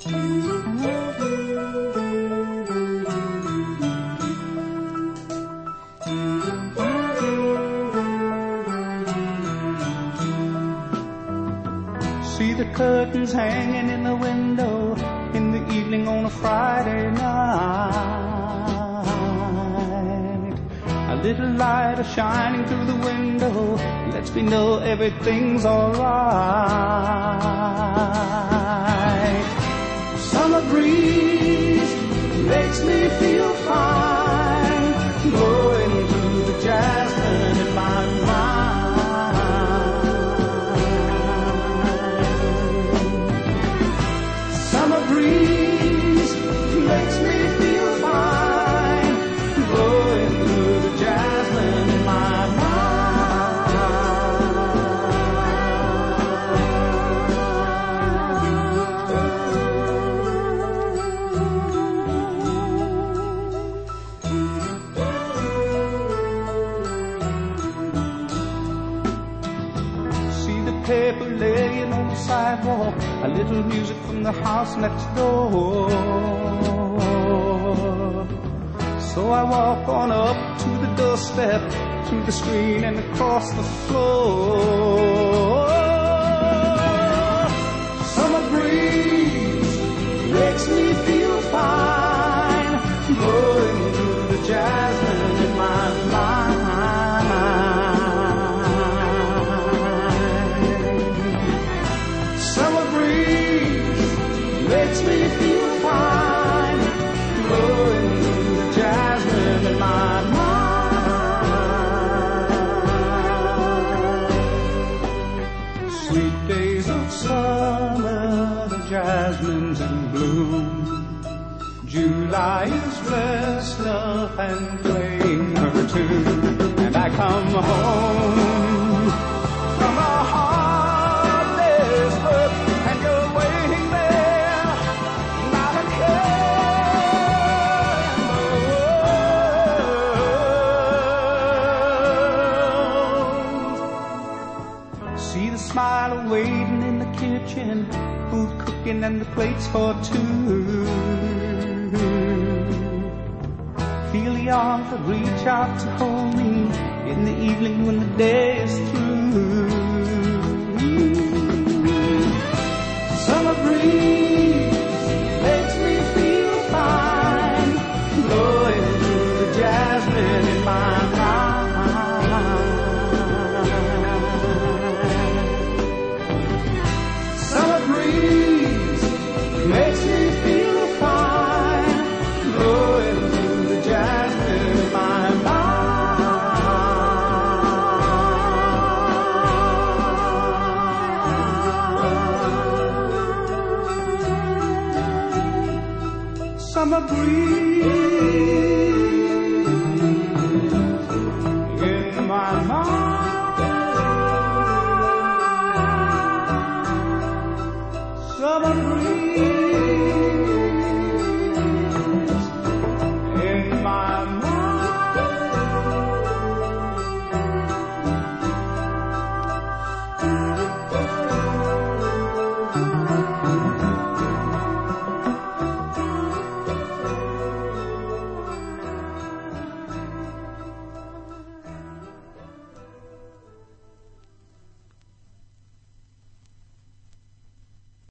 See the curtains hanging in the window in the evening on a Friday night. A little light is shining through the window, lets me know everything's alright. Summer breeze makes me feel fine, blowing through the jasmine in my mind. Summer breeze makes me feel fine, blowing through the jasmine in my mind. See the paper laying on the sidewalk, a little music from the house next door. So I walk on up to the doorstep, to the screen and across the floor. Summer breeze makes me feel fine, blowing through the jasmine in my mind. Summer breeze makes me feel fine, blowing through the jasmine in my mind. Sweet days of summer, the jasmine's in bloom. July is dressed up and playing her tune, and I come home from a hard day's work, and you're waiting there, not a care in the world. See the smile waiting in the kitchen, food cooking and the plates for two. Feel the arms that reach out to hold me in the evening when the day is through.